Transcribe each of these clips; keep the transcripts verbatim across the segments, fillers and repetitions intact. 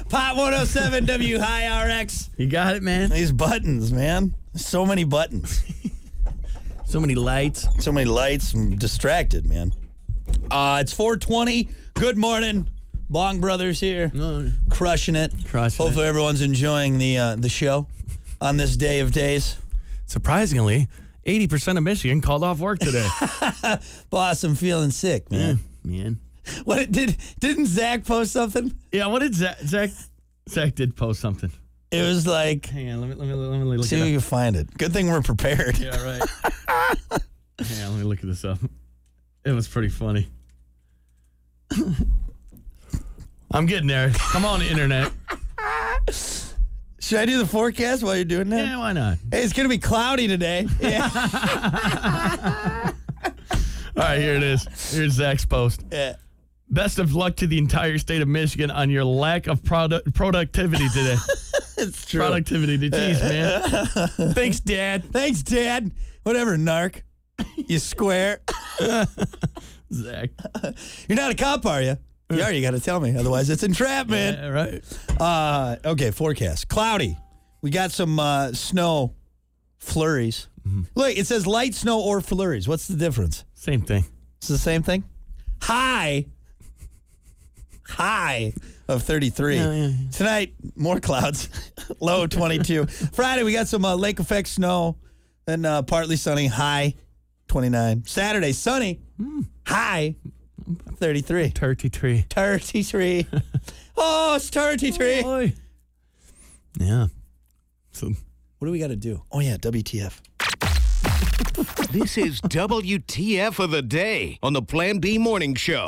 Pop one oh seven W High R X. You got it, man. These buttons, man. So many buttons. So many lights. So many lights. I'm distracted, man. Uh, it's four twenty. Good morning. Bong Brothers here. Oh. Crushing it. Crushing Hopefully it. everyone's enjoying the uh, the show on this day of days. Surprisingly, eighty percent of Michigan called off work today. Boss, I'm feeling sick, man. Yeah, man. What did didn't Zach post something? Yeah, what did Zach? Zach, Zach did post something. It was like, Hang on, let me let me let me look see if it we up. can find it. Good thing we're prepared. Yeah, right. Hang on, let me look this up. It was pretty funny. I'm getting there. Come on, internet. Should I do the forecast while you're doing that? Yeah, why not? Hey, it's gonna be cloudy today. Yeah. All right, here it is. Here's Zach's post. Yeah. Best of luck to the entire state of Michigan on your lack of produ- productivity today. It's true. Productivity. Jeez, man. Thanks, Dad. Thanks, Dad. Whatever, narc. You square. Zach. You're not a cop, are you? You are. You got to tell me. Otherwise, it's entrapment. Yeah, right. Uh, okay, forecast. Cloudy. We got some uh, snow flurries. Mm-hmm. Look, it says light snow or flurries. What's the difference? Same thing. It's the same thing? High. High of thirty-three. Yeah, yeah, yeah. Tonight, more clouds. Low twenty-two. Friday, we got some uh, lake effect snow. Then uh, partly sunny. High twenty-nine. Saturday, sunny. Mm. High thirty-three. thirty-three. thirty-three. Oh, it's thirty-three. Oh, boy. Yeah. So, what do we got to do? Oh, yeah, W T F. This is W T F of the day on the Plan B Morning Show.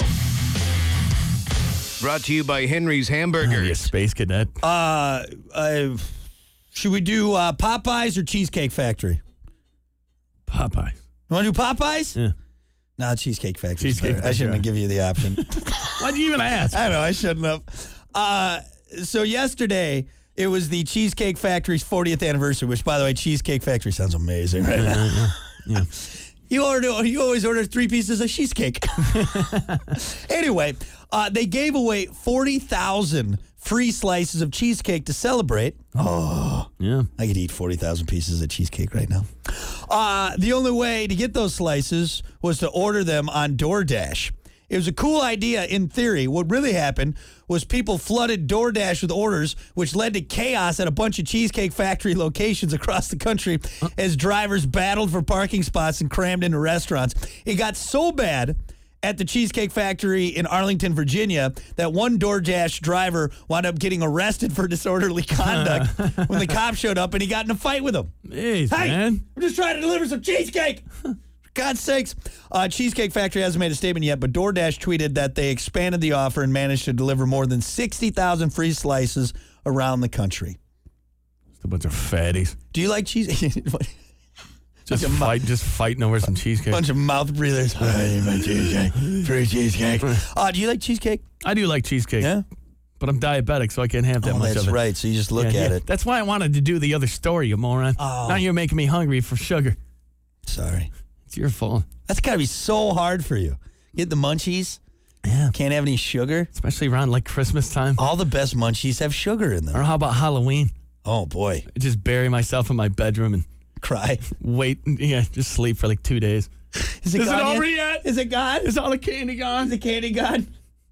Brought to you by Henry's Hamburgers. oh, you space cadet. Uh, uh, should we do uh, Popeyes or Cheesecake Factory? Popeye. You want to do Popeyes? Yeah. No, Cheesecake Factory. Cheesecake I shouldn't Factory. have given you the option. Why'd you even ask? I know, I shouldn't have. Uh, so yesterday, it was the Cheesecake Factory's fortieth anniversary, which, by the way, Cheesecake Factory sounds amazing right now. Yeah, yeah. You order, you always order three pieces of cheesecake. Anyway, uh, they gave away forty thousand free slices of cheesecake to celebrate. Oh, Yeah. I could eat forty thousand pieces of cheesecake right now. Uh, the only way to get those slices was to order them on DoorDash. It was a cool idea in theory. What really happened was people flooded DoorDash with orders, which led to chaos at a bunch of Cheesecake Factory locations across the country as drivers battled for parking spots and crammed into restaurants. It got so bad at the Cheesecake Factory in Arlington, Virginia, that one DoorDash driver wound up getting arrested for disorderly conduct when the cops showed up and he got in a fight with them. Hey, Hey, man. I'm just trying to deliver some cheesecake. For God's sakes. Uh, Cheesecake Factory hasn't made a statement yet, but DoorDash tweeted that they expanded the offer and managed to deliver more than sixty thousand free slices around the country. Just a bunch of fatties. Do you like cheese? Just Bunch of fight, just fighting over some cheesecake. bunch of mouth breathers. I need my cheesecake. Free cheesecake. Uh, do you like cheesecake? I do like cheesecake. Yeah? But I'm diabetic, so I can't have that Oh, much that's of it. right. So you just look Yeah, at yeah. it. That's why I wanted to do the other story, you moron. Oh. Now you're making me hungry for sugar. Sorry. It's your fault. That's got to be so hard for you. Get the munchies. Yeah. Can't have any sugar. Especially around like Christmas time. All the best munchies have sugar in Or them. how about Halloween? Oh, boy. I just bury myself in my bedroom and Cry. wait. Yeah, just sleep for like two days. Is it, Is it gone over yet? yet? Is it gone? Is all the candy gone? Is the candy gone?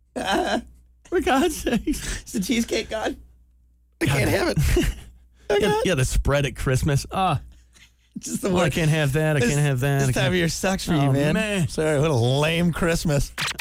For God's sakes. Is the cheesecake gone? I can't have it. Yeah, yeah, the spread at Christmas. Ah, Just the well, I one. can't have that. I This- can't have that. I This can't time of year sucks for you, Oh, man. man. Sorry, what a lame Christmas.